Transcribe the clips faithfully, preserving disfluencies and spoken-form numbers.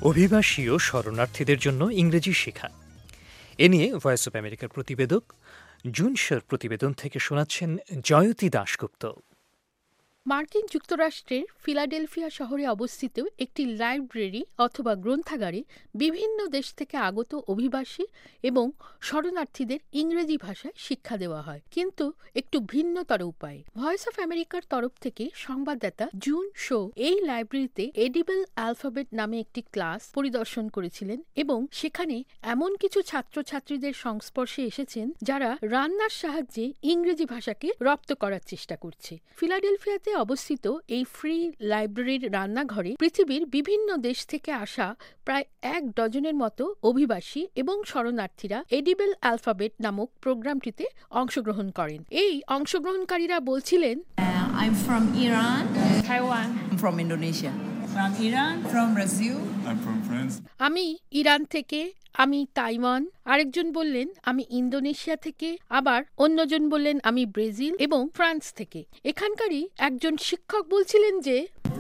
অভিবাসী ও শরণার্থীদের জন্য ইংরেজি শেখা, এ নিয়ে ভয়েস অব আমেরিকার প্রতিবেদক জুন শের প্রতিবেদন থেকে শোনাচ্ছেন জয়তী দাশগুপ্ত। মার্কিন যুক্তরাষ্ট্রের ফিলাডেলফিয়া শহরে অবস্থিত একটি লাইব্রেরি অথবা গ্রন্থাগারে বিভিন্ন দেশ থেকে আগত অভিবাসী এবং শরণার্থীদের ইংরেজি ভাষায় শিক্ষা দেওয়া হয়, কিন্তু একটু ভিন্নতর উপায়ে। ভয়েস অফ আমেরিকার তরফ থেকে সংবাদদাতা জুন শো এই লাইব্রেরিতে এডিবল অ্যালফাবেট নামে একটি ক্লাস পরিদর্শন করেছিলেন এবং সেখানে এমন কিছু ছাত্রছাত্রীদের সংস্পর্শে এসেছেন যারা রান্নার সাহায্যে ইংরেজি ভাষাকে রপ্ত করার চেষ্টা করছে। ফিলাডেলফিয়াতে অবস্থিত এই ফ্রি লাইব্রেরির রান্নাঘরে পৃথিবীর বিভিন্ন দেশ থেকে আসা প্রায় এক ডজনের মতো অভিবাসী এবং শরণার্থীরা এডিবল অ্যালফাবেট নামক প্রোগ্রামটিতে অংশগ্রহণ করেন। এই অংশগ্রহণকারীরা বলছিলেন, uh, I'm from Iran, Taiwan, I'm from Indonesia, from Iran, from Brazil, I'm from France. আমি ইরান থেকে, আমি তাইওয়ান, আরেকজন বললেন আমি ইন্দোনেশিয়া থেকে, আবার অন্যজন বললেন আমি ব্রাজিল এবং ফ্রান্স থেকে। এখানকারই একজন শিক্ষক বলছিলেন যে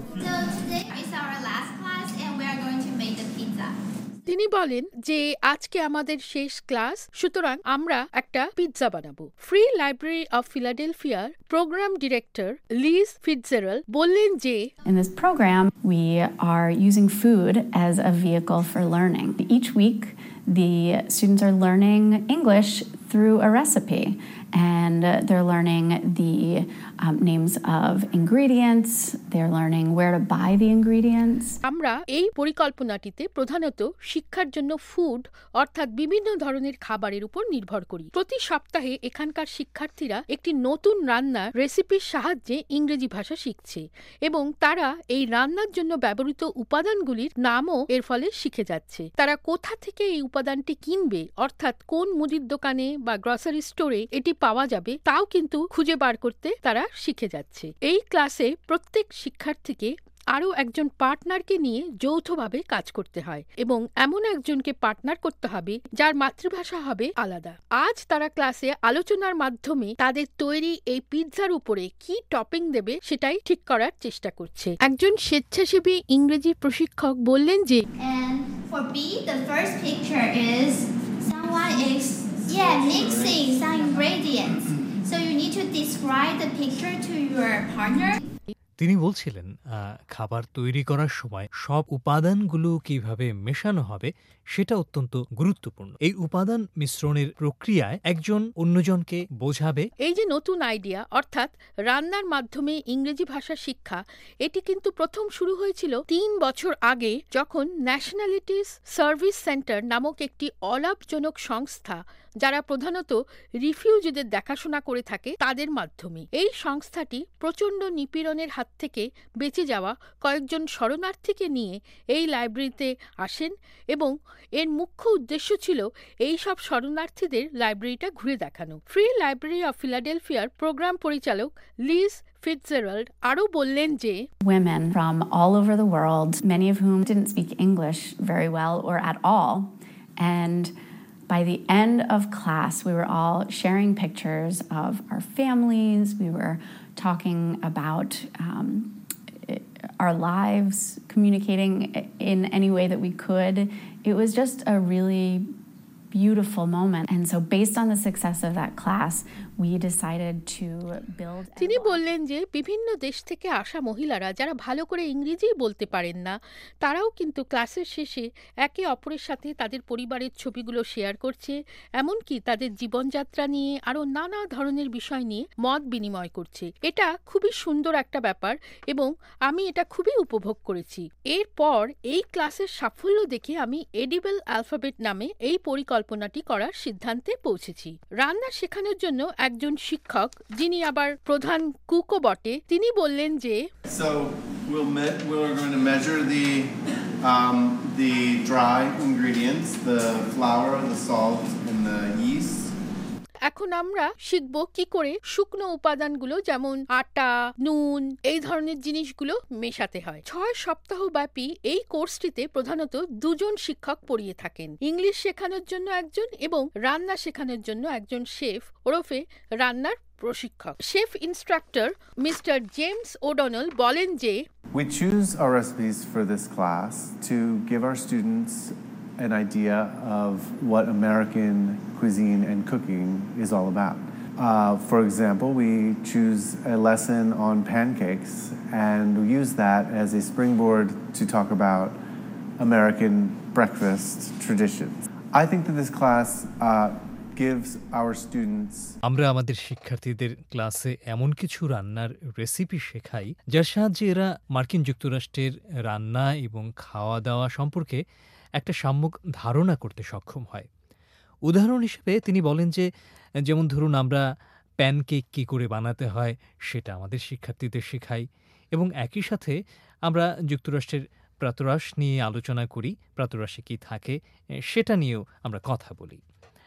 তিনি বলেন যে আজকে আমাদের শেষ ক্লাস, সুতরাং আমরা একটা পিৎজা বানাবো। ফ্রি লাইব্রেরি অফ ফিলাডেলফিয়ার প্রোগ্রাম ডিরেক্টর লিজ ফিটজেরাল্ড বললেন যে In this program, we are using food as a vehicle for learning. Each week, the students are learning English through a recipe, and they're learning the um, names of ingredients. They're learning where to buy the ingredients. আমরা এই পরিকল্পনাটিতে প্রধানত শিক্ষার জন্য food অর্থাৎ বিভিন্ন ধরনের খাবারের উপর নির্ভর করি। প্রতি সপ্তাহে এখানকার শিক্ষার্থীরা একটি নতুন রান্নার রেসিপির সাহায্যে ইংরেজি ভাষা শিখছে এবং তারা এই রান্নার জন্য ব্যবহৃত উপাদানগুলির নামও এর ফলে শিখে যাচ্ছে। তারা কোথা থেকে এই উপাদানটি কিনবে, অর্থাৎ কোন মুদির দোকানে বা গ্রসারি স্টোরে এটি পাওয়া যাবে, তাও কিন্তু খুঁজে বার করতে তারা শিখে যাচ্ছে। এই ক্লাসে প্রত্যেক শিক্ষার্থীকে আরও একজন পার্টনারকে নিয়ে যৌথভাবে কাজ করতে হয় এবং এমন একজনকে পার্টনার করতে হবে যার মাতৃভাষা হবে আলাদা। আজ তারা ক্লাসে আলোচনার মাধ্যমে তাদের তৈরি এই পিৎজার উপরে কি টপিং দেবে সেটাই ঠিক করার চেষ্টা করছে। একজন স্বেচ্ছাসেবী ইংরেজি প্রশিক্ষক বললেন যে And for B, the first picture is someone is yeah mixing some ingredients. So you need to describe the picture to your partner. তিনি বলছিলেন খাবার তৈরি করার সময় সব উপাদানগুলো কিভাবে মেশানো হবে সেটা অত্যন্ত গুরুত্বপূর্ণ। এই উপাদান মিশ্রণের প্রক্রিয়ায় একজন অন্যজনকে বোঝাবে। এই যে নতুন আইডিয়া অর্থাৎ রান্নার মাধ্যমে ইংরেজি ভাষা শিক্ষা, এটি কিন্তু প্রথম শুরু হয়েছিল তিন বছর আগে, যখন ন্যাশনালিটিস সার্ভিস সেন্টার নামক একটি অলাভজনক সংস্থা যারা প্রধানত রিফিউজিদের দেখাশোনা করে থাকে তাদের মাধ্যমে। এই সংস্থাটি প্রচণ্ড নিপীড়নের হাত থেকে বেঁচে যাওয়া কয়েকজন শরণার্থীকে নিয়ে এই লাইব্রেরিতে আসেন এবং এর মুখ্য উদ্দেশ্য ছিল এই সব শরণার্থীদের লাইব্রেরিটা ঘুরে দেখানো। ফ্রি লাইব্রেরি অফ ফিলাডেলফিয়ার প্রোগ্রাম পরিচালক লিজ ফিটজেরাল্ড আরও বললেন যে Women from all over the world, many of whom didn't speak English very well or at all, and by the end of class, we were all sharing pictures of our families. We were talking about um, our lives, communicating in any way that we could. It was just a really beautiful moment. And so based on the success of that class, we decided to build. তিনি বললেন যে বিভিন্ন দেশ থেকে আসা মহিলারা যারা ভালো করে ইংরেজি বলতে পারেন না, তারাও কিন্তু ক্লাসের শেষে একে অপরের সাথে তাদের পরিবারের ছবিগুলো শেয়ার করছে, এমনকি তাদের জীবনযাত্রা নিয়ে আরও নানা ধরনের বিষয় নিয়ে মত বিনিময় করছে। এটা খুবই সুন্দর একটা ব্যাপার এবং আমি এটা খুবই উপভোগ করেছি। এরপর এই ক্লাসের সাফল্য দেখে আমি এডিবল অ্যালফাবেট নামে এই পরিকল্পনাটি করার সিদ্ধান্তে পৌঁছেছি। রান্না শেখানোর জন্য একজন শিক্ষক, যিনি আবার প্রধান কুকও বটে, তিনি বললেন যে So we'll me- we're going to measure the um, the dry ingredients, the flour, the salt, and the yeast. এখন আমরা শিখব কি করে শুকনো উপাদানগুলো যেমন আটা, নুন, এই ধরনের জিনিসগুলো মেশাতে হয়। ছয় সপ্তাহ ব্যাপী এই কোর্সটিতে প্রধানত দুজন শিক্ষক পড়িয়ে থাকেন, ইংলিশ শেখানোর জন্য একজন এবং রান্না শেখানোর জন্য একজন শেফ ওরফে রান্নার প্রশিক্ষক। Chef instructor mister James O'Donnell বলেন যে We choose our recipes for this class to give our students an idea of what American cuisine and cooking is all about. Uh, for example, we choose a lesson on pancakes and we use that as a springboard to talk about American breakfast traditions. I think that this class uh, gives our students আমরা আমাদের শিক্ষার্থীদের ক্লাসে এমন কিছু রান্নার recipe শেখাই যার সাহায্যে এরা মার্কিন যুক্তরাষ্ট্রের রান্না এবং খাওয়া দাওয়া সম্পর্কে একটা সম্যক ধারণা করতে সক্ষম হয়। উদাহরণ হিসেবে তিনি বলেন যে যেমন ধরুন আমরা প্যানকেক কী করে বানাতে হয় সেটা আমাদের শিক্ষার্থীদের শেখাই এবং একই সাথে আমরা যুক্তরাষ্ট্রের প্রাতরাশ নিয়ে আলোচনা করি, প্রাতরাশে কী থাকে সেটা নিয়েও আমরা কথা বলি।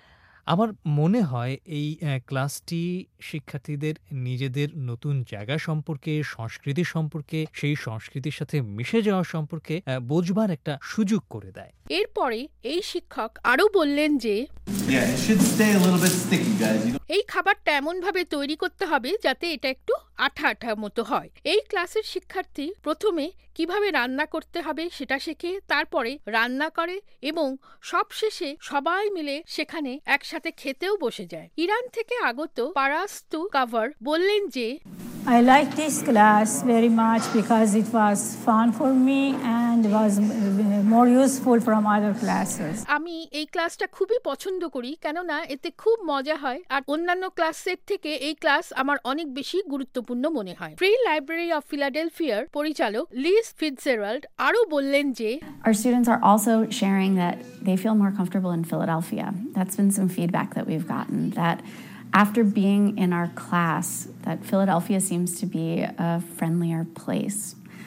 আমার মনে হয় এই ক্লাসটি শিক্ষার্থীদের নিজেদের নতুন জায়গা সম্পর্কে, সংস্কৃতি সম্পর্কে, সেই সংস্কৃতির সাথে মিশে যাওয়া সম্পর্কে বোঝবার একটা সুযোগ করে দেয়। এরপরে এই শিক্ষক আরও বললেন যে Yeah, it should stay a little bit sticky, guys. You এই খাবারটা এমনভাবে তৈরি করতে হবে যাতে এটা একটু আঠা আঠা মতো হয়। এই ক্লাসের শিক্ষার্থী প্রথমে কিভাবে রান্না করতে হবে সেটা শেখে, তারপরে রান্না করে এবং সবশেষে সবাই মিলে সেখানে একসাথে খেতেও বসে যায়। ইরান থেকে আগত পারাস্তু কাভার বললেন যে I like this class very much because it was fun for me and was more useful from other classes. আমি এই ক্লাসটা খুবই পছন্দ করি কেননা এতে খুব মজা হয় আর অন্যান্য ক্লাসের থেকে এই ক্লাস আমার অনেক বেশি গুরুত্বপূর্ণ মনে হয়। ফ্রি লাইব্রেরি অফ ফিলাডেলফিয়ার পরিচালক লিজ ফিটজেরাল্ড আরও বললেন যে Our students are also sharing that they feel more comfortable in Philadelphia. That's been some feedback that we've gotten, that after being in our class, that Philadelphia seems to be a friendlier place.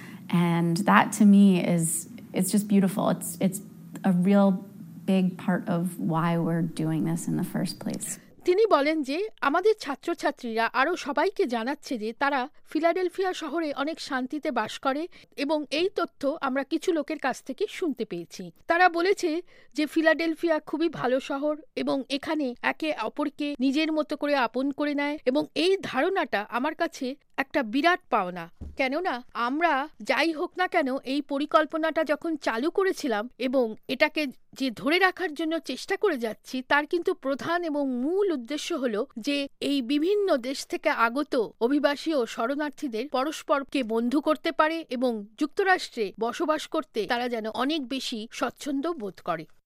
And that to me is, it's just beautiful. It's, it's a real big part of why we're doing this in the first place. তিনি বলেন যে আমাদের ছাত্রছাত্রীরা আরও সবাইকে জানাচ্ছে যে তারা ফিলাডেলফিয়া শহরে অনেক শান্তিতে বাস করে এবং এই তথ্য আমরা কিছু লোকের কাছ থেকে শুনতে পেয়েছি। তারা বলেছে যে ফিলাডেলফিয়া খুবই ভালো শহর এবং এখানে একে অপরকে নিজের মতো করে আপন করে নেয় এবং এই ধারণাটা আমার কাছে একটা বিরাট পাওনা। কেননা আমরা যাই হোক না কেন এই পরিকল্পনাটা যখন চালু করেছিলাম এবং এটাকে যে ধরে রাখার জন্য চেষ্টা করে যাচ্ছি তার কিন্তু প্রধান এবং মূল উদ্দেশ্য হলো যে এই বিভিন্ন দেশ থেকে আগত অভিবাসী ও শরণার্থীদের পরস্পরকে বন্ধু করতে পারে এবং যুক্তরাষ্ট্রে বসবাস করতে তারা যেন অনেক বেশি স্বচ্ছন্দ বোধ করে।